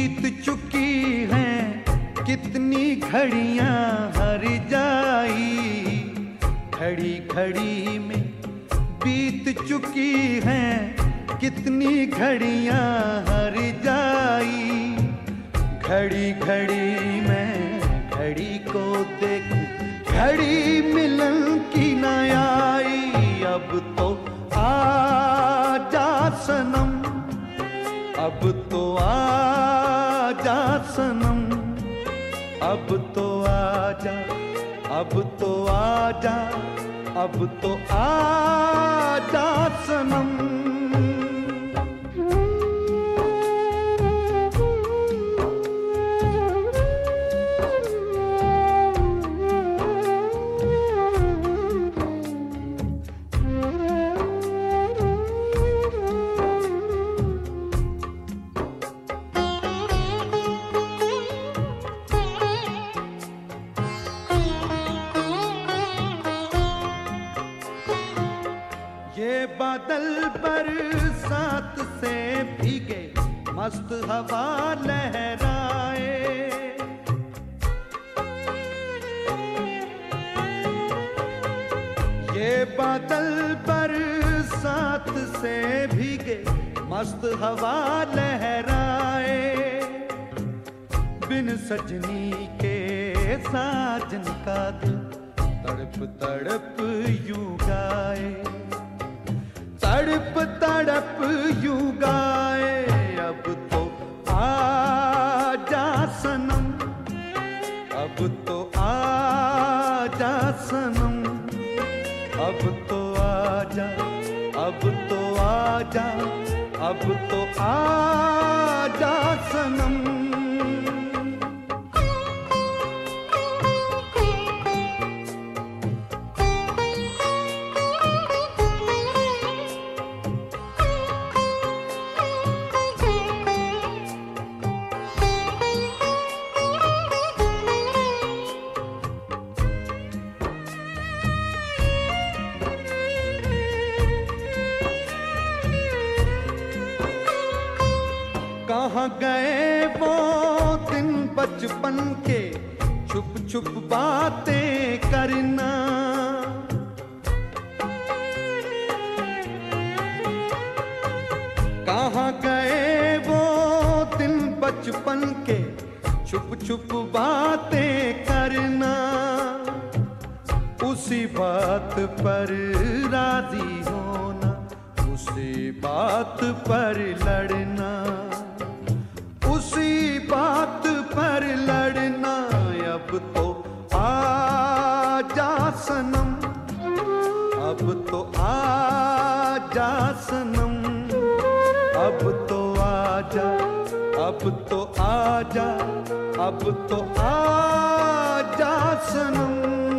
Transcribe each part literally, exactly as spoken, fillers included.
बीत चुकी हैं कितनी घड़ियां हर जाई, घड़ी घड़ी में बीत चुकी हैं कितनी घड़ियां हर जाई। घड़ी घड़ी में घड़ी को देखूं, घड़ी मिलन की न आई। अब तो आजा सनम, अब तो आजा सनम, अब तो आजा, अब तो आजा, अब तो आजा सनम। ये बादल बरसात से भीगे, मस्त हवा लहराए। ये बादल बरसात से भीगे, मस्त हवा लहराए। बिन सजनी के साजन का दिल तड़प तड़प यूं गाए, तड़प तड़प यूं गाए। अब तो आजा सनम, अब तो आजा सनम, अब तो आजा, अब तो आजा, अब तो आजा सनम। कहाँ गए वो दिन बचपन के, छुप छुप बातें करना। कहाँ गए वो दिन बचपन के, छुप छुप बातें करना। उसी बात पर राजी होना, उसी बात पर लड़ना, उसी बात पर लड़ना। अब तो आजा सनम, अब तो आजा सनम, अब तो आजा, अब तो आजा, अब तो आजा सनम।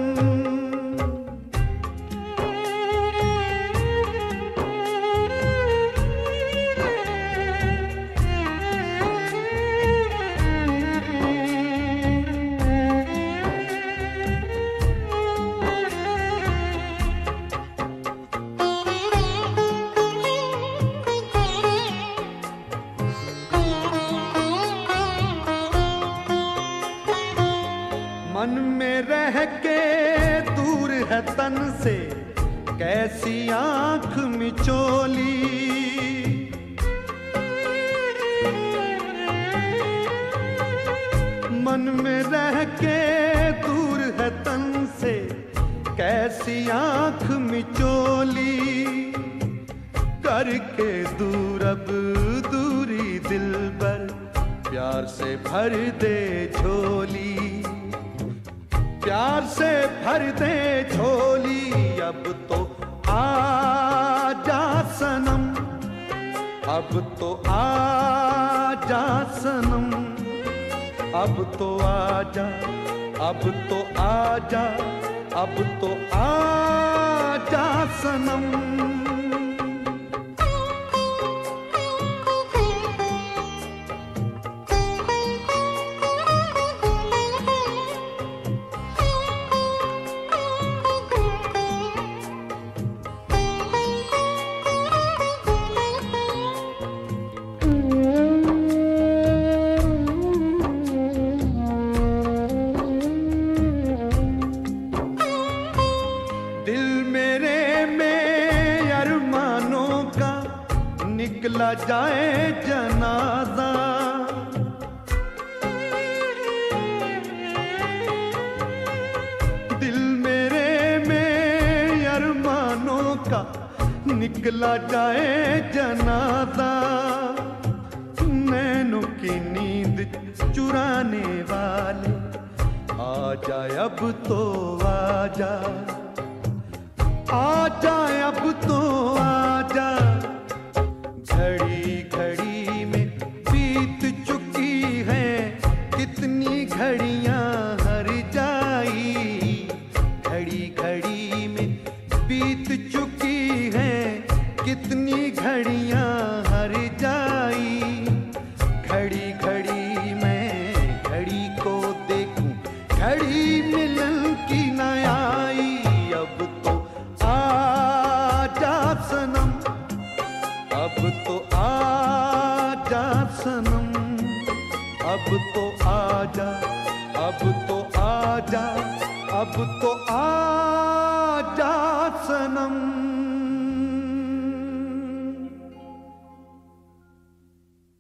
मन में रह के दूर है तन से, कैसी आंख मिचोली। मन में रह के दूर है तन से, कैसी आंख मिचोली। करके दूर अब दूरी दिल पर, प्यार से भर दे झोली, प्यार से भर दे झोली। अब तो आजा सनम, अब तो आजा सनम, अब तो आजा, अब तो आजा, अब तो आजा सनम। निकला जाए जनाजा, नैनों की नींद चुराने वाले, आजा अब तो आजा, आजा अब तो आजा। घड़ी घड़ी में बीत चुकी है कितनी घड़ियां हर जाई, घड़ी घड़ी में बीत चुकी है कितनी घड़ियां हर जाई। घड़ी घड़ी मैं घड़ी को देखूं, घड़ी मिलन की न आई। अब तो आजा सनम, अब तो आजा सनम, अब तो आजा, अब तो आजा, अब तो